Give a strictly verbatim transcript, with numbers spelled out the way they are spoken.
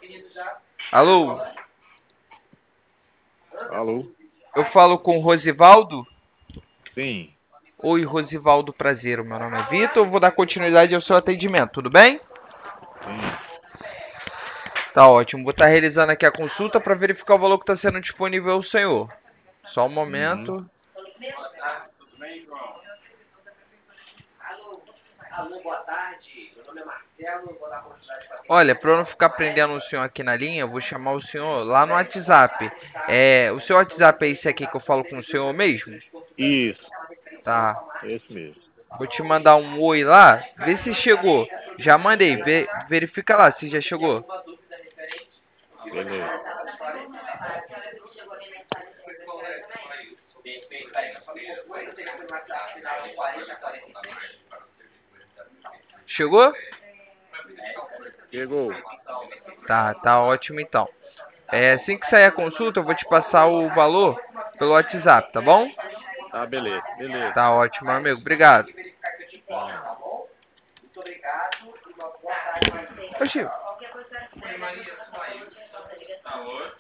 Alô? Alô? Eu falo com o Rosivaldo? Sim, Oi, Rosivaldo, prazer. O meu nome é Vitor. Eu vou dar continuidade ao seu atendimento, tudo bem? sim. Tá ótimo. Vou estar realizando aqui a consulta para verificar o valor que está sendo disponível ao senhor. Só um Uhum. momento. Olha, para eu não ficar prendendo o senhor aqui na linha, eu vou chamar o senhor lá no WhatsApp. É, o seu WhatsApp é esse aqui que eu falo com o senhor mesmo? Isso, Tá. esse mesmo. Vou te mandar um oi lá, vê se chegou. Já mandei, vê, verifica lá se já chegou. Beleza. Chegou? Chegou. Tá, tá ótimo então. É, assim que sair a consulta, eu vou te passar o valor pelo WhatsApp, tá bom? Tá, beleza, beleza. Tá ótimo, meu amigo. Obrigado. Tá. Oxi,